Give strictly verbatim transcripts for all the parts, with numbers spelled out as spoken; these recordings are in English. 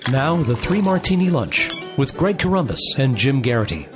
Now, the Three Martini Lunch with Greg Corombos and Jim Garrity.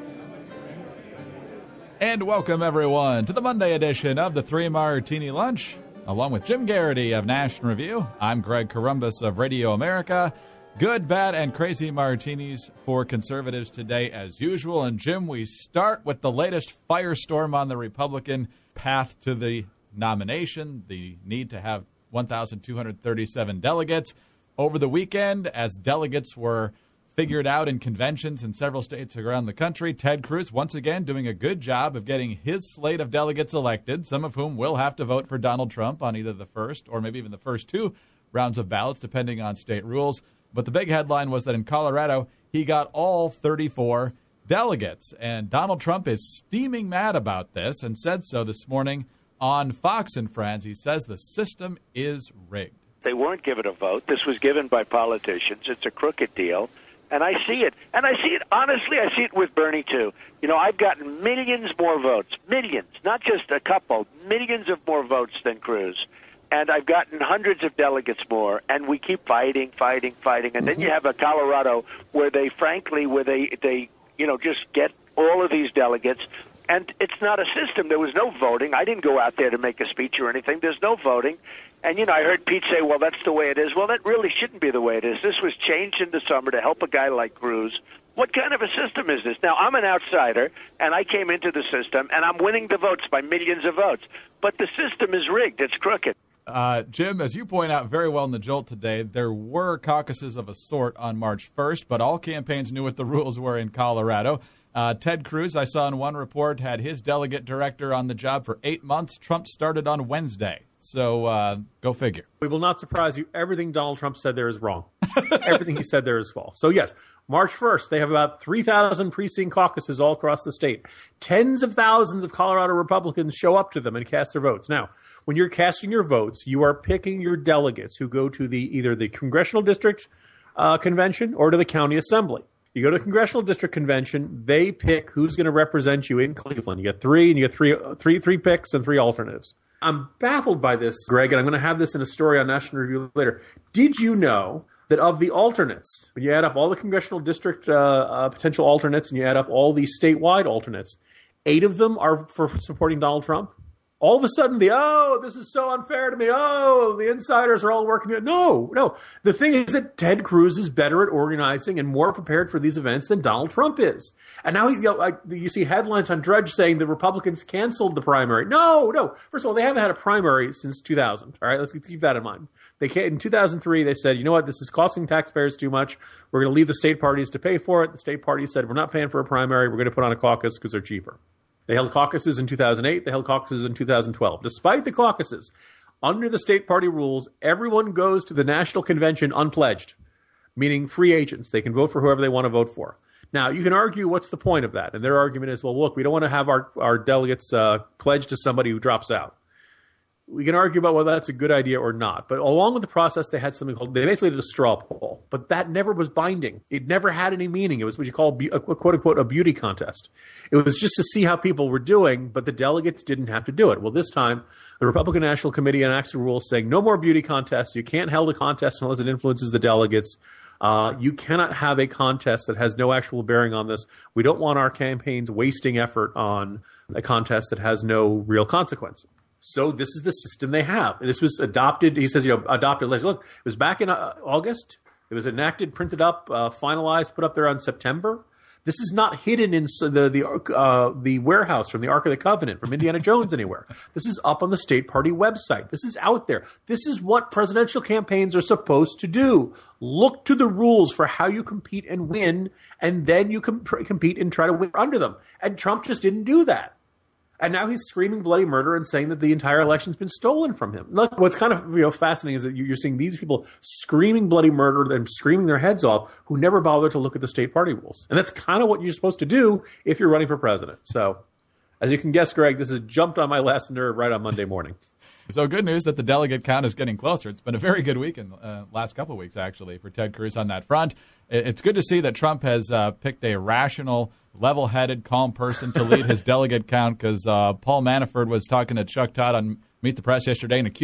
And welcome, everyone, to the Monday edition of the Three Martini Lunch. Along with Jim Garrity of National Review, I'm Greg Corombos of Radio America. Good, bad, and crazy martinis for conservatives today, as usual. And, Jim, we start with the latest firestorm on the Republican path to the nomination, the need to have one thousand two hundred thirty-seven delegates. Over the weekend, as delegates were figured out in conventions in several states around the country, Ted Cruz once again doing a good job of getting his slate of delegates elected, some of whom will have to vote for Donald Trump on either the first or maybe even the first two rounds of ballots, depending on state rules. But the big headline was that in Colorado, he got all thirty-four delegates. And Donald Trump is steaming mad about this and said so this morning on Fox and Friends. He says the system is rigged. They weren't given a vote. This was given by politicians. It's a crooked deal. And I see it. And I see it, honestly, I see it with Bernie, too. You know, I've gotten millions more votes, millions, not just a couple, millions of more votes than Cruz. And I've gotten hundreds of delegates more. And we keep fighting, fighting, fighting. And then you have a Colorado where they, frankly, where they, they, you know, just get all of these delegates. And it's not a system. There was no voting. I didn't go out there to make a speech or anything. There's no voting. And, you know, I heard Pete say, well, that's the way it is. Well, that really shouldn't be the way it is. This was changed in the summer to help a guy like Cruz. What kind of a system is this? Now, I'm an outsider, and I came into the system, and I'm winning the votes by millions of votes. But the system is rigged. It's crooked. Uh, Jim, as you point out very well in the Jolt today, there were caucuses of a sort on March first, but all campaigns knew what the rules were in Colorado. Uh, Ted Cruz, I saw in one report, had his delegate director on the job for eight months. Trump started on Wednesday. So uh, go figure. We will not surprise you. Everything Donald Trump said there is wrong. Everything he said there is false. So, yes, March first, they have about three thousand precinct caucuses all across the state. Tens of thousands of Colorado Republicans show up to them and cast their votes. Now, when you're casting your votes, you are picking your delegates who go to the either the congressional district uh, convention or to the county assembly. You go to the congressional district convention, they pick who's going to represent you in Cleveland. You get three, and you get three, three, three picks and three alternatives. I'm baffled by this, Greg, and I'm going to have this in a story on National Review later. Did you know that of the alternates, when you add up all the congressional district uh, uh, potential alternates and you add up all the statewide alternates, eight of them are for supporting Donald Trump? All of a sudden, the, oh, this is so unfair to me. Oh, the insiders are all working together. No, no. The thing is that Ted Cruz is better at organizing and more prepared for these events than Donald Trump is. And now you know, like, you see headlines on Drudge saying the Republicans canceled the primary. No, no. First of all, they haven't had a primary since two thousand. All right, let's keep that in mind. They came, in two thousand three, they said, you know what, this is costing taxpayers too much. We're going to leave the state parties to pay for it. The state parties said, we're not paying for a primary. We're going to put on a caucus because they're cheaper. They held caucuses in two thousand eight. They held caucuses in two thousand twelve. Despite the caucuses, under the state party rules, everyone goes to the national convention unpledged, meaning free agents. They can vote for whoever they want to vote for. Now, you can argue what's the point of that. And their argument is, well, look, we don't want to have our, our delegates uh, pledged to somebody who drops out. We can argue about whether that's a good idea or not. But along with the process, they had something called, they basically did a straw poll. But that never was binding. It never had any meaning. It was what you call, a, quote unquote, a beauty contest. It was just to see how people were doing, but the delegates didn't have to do it. Well, this time, the Republican National Committee enacts a rule saying no more beauty contests. You can't hold a contest unless it influences the delegates. Uh, you cannot have a contest that has no actual bearing on this. We don't want our campaigns wasting effort on a contest that has no real consequence. So this is the system they have. This was adopted. He says, you know, adopted. Look, it was back in uh, August. It was enacted, printed up, uh, finalized, put up there on September. This is not hidden in the the uh, the warehouse from the Ark of the Covenant from Indiana Jones anywhere. This is up on the state party website. This is out there. This is what presidential campaigns are supposed to do. Look to the rules for how you compete and win, and then you comp- compete and try to win under them. And Trump just didn't do that. And now he's screaming bloody murder and saying that the entire election's been stolen from him. Look, what's kind of you know fascinating is that you're seeing these people screaming bloody murder and screaming their heads off who never bother to look at the state party rules. And that's kind of what you're supposed to do if you're running for president. So, as you can guess, Greg, this has jumped on my last nerve right on Monday morning. So good news that the delegate count is getting closer. It's been a very good week in the uh, last couple of weeks, actually, for Ted Cruz on that front. It's good to see that Trump has uh, picked a rational, level-headed, calm person to lead his delegate count because uh, Paul Manafort was talking to Chuck Todd on Meet the Press yesterday and accused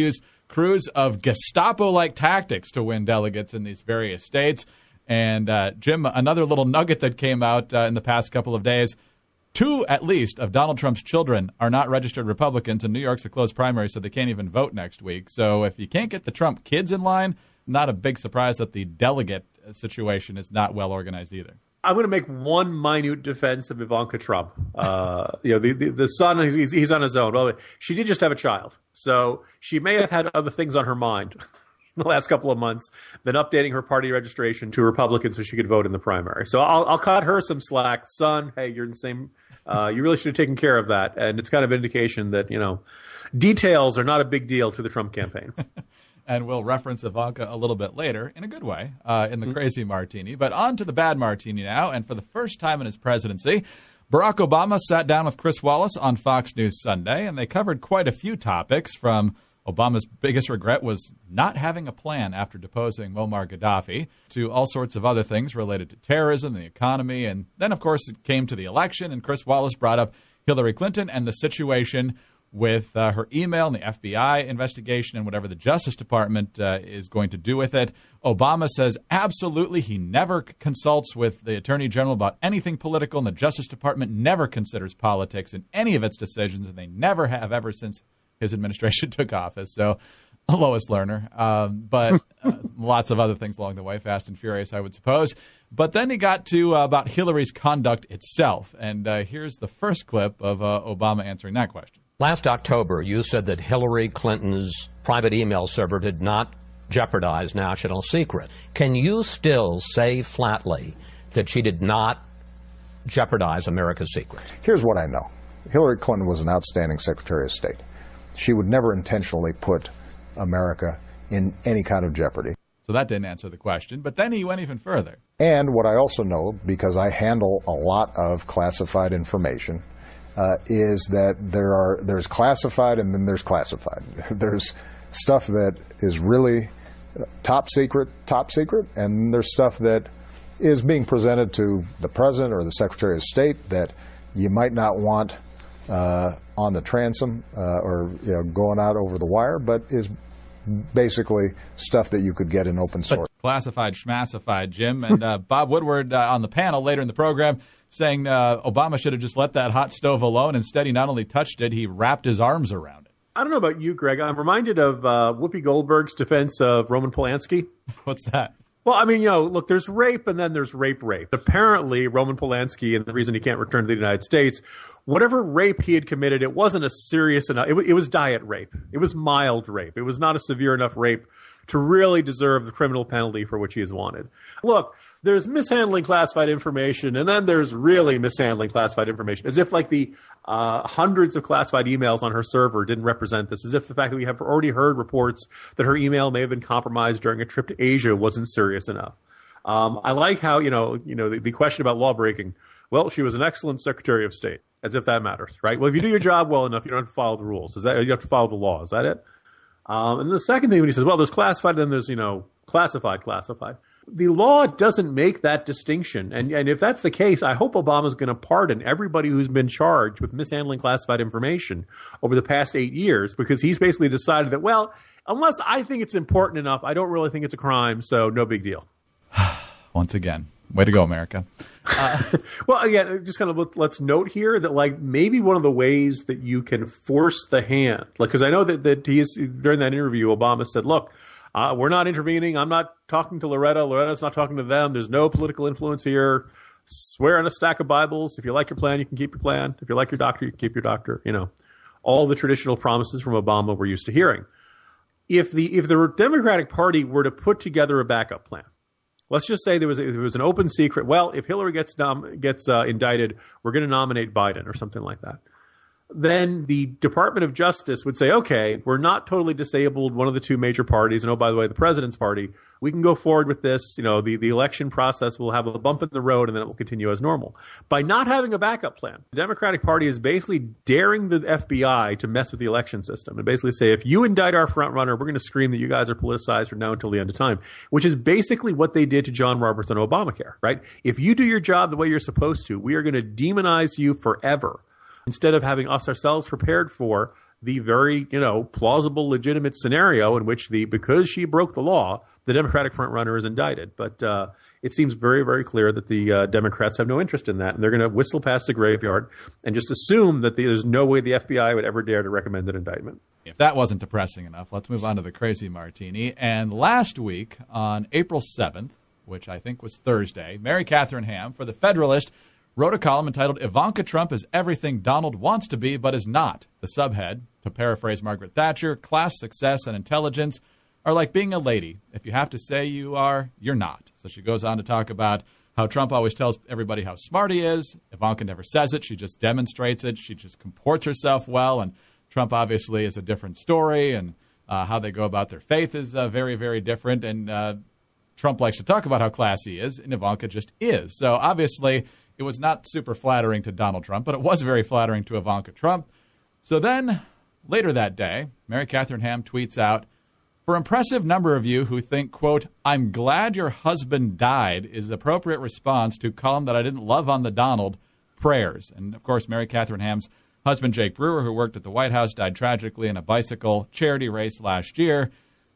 crews of Gestapo-like tactics to win delegates in these various states. And, uh, Jim, another little nugget that came out uh, in the past couple of days, two, at least, of Donald Trump's children are not registered Republicans, and New York's a closed primary, so they can't even vote next week. So if you can't get the Trump kids in line, not a big surprise that the delegate situation is not well organized either. I'm going to make one minute defense of Ivanka Trump. Uh, you know, the, the, the son, he's, he's on his own. Well, she did just have a child, so she may have had other things on her mind in the last couple of months than updating her party registration to Republican so she could vote in the primary. So I'll, I'll cut her some slack. Son, hey, you're in the same uh, – you really should have taken care of that. And it's kind of an indication that, you know, details are not a big deal to the Trump campaign. And we'll reference Ivanka a little bit later, in a good way, uh, in the crazy martini. But on to the bad martini now. And for the first time in his presidency, Barack Obama sat down with Chris Wallace on Fox News Sunday, and they covered quite a few topics, from Obama's biggest regret was not having a plan after deposing Muammar Gaddafi, to all sorts of other things related to terrorism, the economy. And then, of course, it came to the election, and Chris Wallace brought up Hillary Clinton and the situation with uh, her email and the F B I investigation and whatever the Justice Department uh, is going to do with it. Obama says absolutely he never consults with the Attorney General about anything political, and the Justice Department never considers politics in any of its decisions, and they never have ever since his administration took office. So, Lois Lerner, um, but uh, lots of other things along the way, fast and furious, I would suppose. But then he got to uh, about Hillary's conduct itself, and uh, here's the first clip of uh, Obama answering that question. Last October, you said that Hillary Clinton's private email server did not jeopardize national secret. Can you still say flatly that she did not jeopardize America's secret? Here's what I know. Hillary Clinton was an outstanding Secretary of State. She would never intentionally put America in any kind of jeopardy. So that didn't answer the question, but then he went even further. And what I also know, because I handle a lot of classified information, Uh, is that there are there's classified and then there's classified. There's stuff that is really top secret, top secret, and there's stuff that is being presented to the President or the Secretary of State that you might not want uh, on the transom uh, or you know, going out over the wire, but is basically stuff that you could get in open source. But classified, schmassified, Jim. And uh, Bob Woodward uh, on the panel later in the program saying uh, Obama should have just let that hot stove alone. Instead, he not only touched it, he wrapped his arms around it. I don't know about you, Greg. I'm reminded of uh, Whoopi Goldberg's defense of Roman Polanski. What's that? Well, I mean, you know, look, there's rape and then there's rape rape. Apparently, Roman Polanski, and the reason he can't return to the United States, whatever rape he had committed, it wasn't a serious enough, it, w- it was diet rape. It was mild rape. It was not a severe enough rape to really deserve the criminal penalty for which he is wanted. Look, there's mishandling classified information, and then there's really mishandling classified information, as if like the uh, hundreds of classified emails on her server didn't represent this, as if the fact that we have already heard reports that her email may have been compromised during a trip to Asia wasn't serious enough. Um, I like how, you know, you know the, the question about law breaking, well, she was an excellent Secretary of State, as if that matters, right? Well, if you do your job well enough, you don't have to follow the rules. Is that, you have to follow the law. Is that it? Um, and the second thing when he says, well, there's classified and then there's, you know, classified, classified. The law doesn't make that distinction. And, and if that's the case, I hope Obama's going to pardon everybody who's been charged with mishandling classified information over the past eight years, because he's basically decided that, well, unless I think it's important enough, I don't really think it's a crime, so no big deal. Once again, way to go, America. Uh, well, again, just kind of let's note here that, like, maybe one of the ways that you can force the hand, like, because I know that, that he is, during that interview, Obama said, look, Uh, we're not intervening. I'm not talking to Loretta. Loretta's not talking to them. There's no political influence here. Swear on a stack of Bibles. If you like your plan, you can keep your plan. If you like your doctor, you can keep your doctor. You know, all the traditional promises from Obama we're used to hearing. If the if the Democratic Party were to put together a backup plan, let's just say there was a, there was an open secret. Well, if Hillary gets nom- gets uh, indicted, we're going to nominate Biden or something like that. Then the Department of Justice would say, okay, we're not totally disabled one of the two major parties. And oh, by the way, the president's party, we can go forward with this. You know, the, the election process will have a bump in the road and then it will continue as normal. By not having a backup plan, the Democratic Party is basically daring the F B I to mess with the election system and basically say, if you indict our front runner, we're going to scream that you guys are politicized from now until the end of time, which is basically what they did to John Roberts on Obamacare, right? If you do your job the way you're supposed to, we are going to demonize you forever, instead of having us ourselves prepared for the very, you know, plausible, legitimate scenario in which the because she broke the law, the Democratic frontrunner is indicted. But uh, it seems very, very clear that the uh, Democrats have no interest in that, and they're going to whistle past the graveyard and just assume that there's no way the F B I would ever dare to recommend an indictment. If that wasn't depressing enough, let's move on to the crazy martini. And last week, on April seventh, which I think was Thursday, Mary Catherine Ham for The Federalist wrote a column entitled Ivanka Trump is everything Donald wants to be but is not. The subhead, to paraphrase Margaret Thatcher, class, success, and intelligence are like being a lady. If you have to say you are, you're not. So she goes on to talk about how Trump always tells everybody how smart he is. Ivanka never says it. She just demonstrates it. She just comports herself well. And Trump obviously is a different story, and uh, how they go about their faith is uh, very, very different. And uh, Trump likes to talk about how classy he is, and Ivanka just is. So obviously it was not super flattering to Donald Trump, but it was very flattering to Ivanka Trump. So then later that day, Mary Catherine Ham tweets out, for impressive number of you who think, quote, I'm glad your husband died is the appropriate response to column that I didn't love on the Donald, prayers. And, of course, Mary Catherine Ham's husband, Jake Brewer, who worked at the White House, died tragically in a bicycle charity race last year.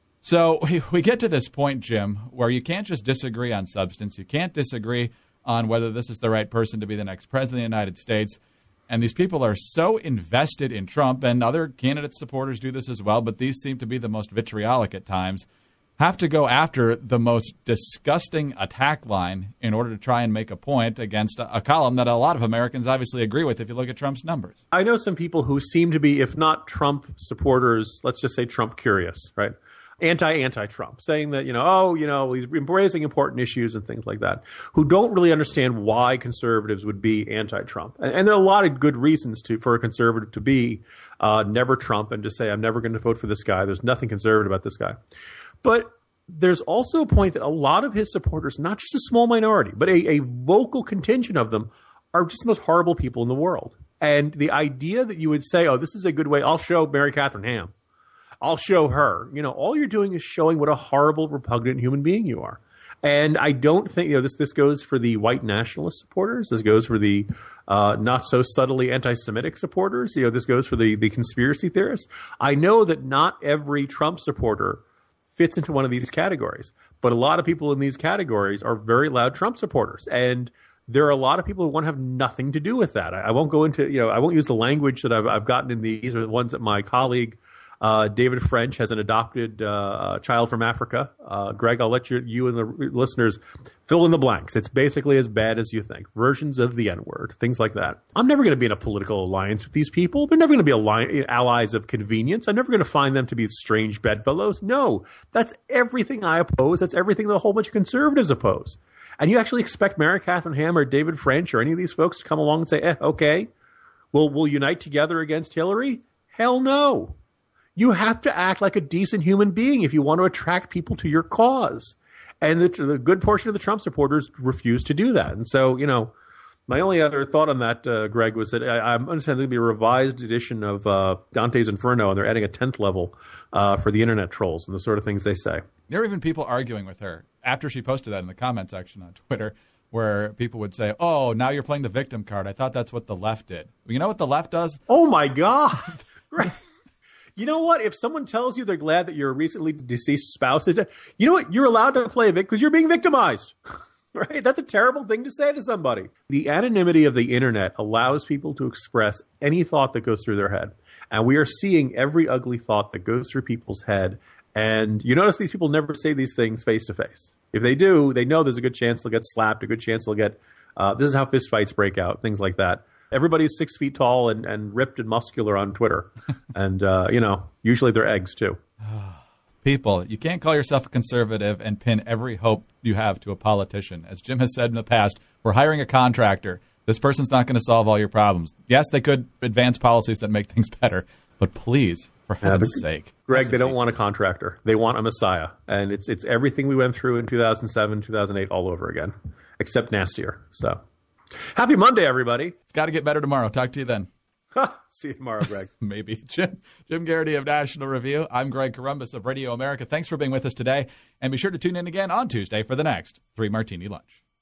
So we, we get to this point, Jim, where you can't just disagree on substance. You can't disagree on whether this is the right person to be the next president of the United States. And these people are so invested in Trump, and other candidate supporters do this as well, but these seem to be the most vitriolic at times, have to go after the most disgusting attack line in order to try and make a point against a, a column that a lot of Americans obviously agree with if you look at Trump's numbers. I know some people who seem to be, if not Trump supporters, let's just say Trump curious, right? Anti-anti-Trump, saying that, you know, oh, you know, he's embracing important issues and things like that, who don't really understand why conservatives would be anti-Trump. And, and there are a lot of good reasons to for a conservative to be uh, never Trump and to say, I'm never going to vote for this guy. There's nothing conservative about this guy. But there's also a point that a lot of his supporters, not just a small minority, but a, a vocal contingent of them, are just the most horrible people in the world. And the idea that you would say, oh, this is a good way, I'll show Mary Catherine Ham. I'll show her. You know, all you're doing is showing what a horrible, repugnant human being you are. And I don't think, you know, this this goes for the white nationalist supporters. This goes for the uh, not so subtly anti-Semitic supporters. You know, this goes for the, the conspiracy theorists. I know that not every Trump supporter fits into one of these categories, but a lot of people in these categories are very loud Trump supporters. And there are a lot of people who want to have nothing to do with that. I, I won't go into, you know, I won't use the language that I've, I've gotten in these, or the ones that my colleague Uh, David French has an adopted uh, child from Africa. Uh, Greg, I'll let you, you and the listeners fill in the blanks. It's basically as bad as you think. Versions of the N-word, things like that. I'm never going to be in a political alliance with these people. They're never going to be alli- allies of convenience. I'm never going to find them to be strange bedfellows. No, that's everything I oppose. That's everything that a whole bunch of conservatives oppose. And you actually expect Mary Catherine Ham or David French or any of these folks to come along and say, eh, okay, we'll, we'll unite together against Hillary? Hell no. You have to act like a decent human being if you want to attract people to your cause. And the, the good portion of the Trump supporters refuse to do that. And so, you know, my only other thought on that, uh, Greg, was that I, I'm understanding there'll be a revised edition of uh, Dante's Inferno, and they're adding a tenth level uh, for the internet trolls and the sort of things they say. There are even people arguing with her after she posted that in the comment section on Twitter, where people would say, oh, now you're playing the victim card. I thought that's what the left did. Well, you know what the left does? Oh, my God. Right. You know what? If someone tells you they're glad that your recently deceased spouse is dead, you know what? You're allowed to play a victim because you're being victimized. Right? That's a terrible thing to say to somebody. The anonymity of the internet allows people to express any thought that goes through their head. And we are seeing every ugly thought that goes through people's head. And you notice these people never say these things face to face. If they do, they know there's a good chance they'll get slapped, a good chance they'll get, uh, this is how fistfights break out, things like that. Everybody's six feet tall and, and ripped and muscular on Twitter. And, uh, you know, usually they're eggs, too. People, you can't call yourself a conservative and pin every hope you have to a politician. As Jim has said in the past, we're hiring a contractor. This person's not going to solve all your problems. Yes, they could advance policies that make things better, but please, for heaven's yeah, sake. Greg, they don't want a contractor. They want a messiah. And it's it's everything we went through in two thousand seven, two thousand eight all over again, except nastier. So. Happy Monday, everybody. It's got to get better tomorrow. Talk to you then. See you tomorrow, Greg. Maybe. Jim, Jim Garrity of National Review. I'm Greg Corombos of Radio America. Thanks for being with us today. And be sure to tune in again on Tuesday for the next Three Martini Lunch.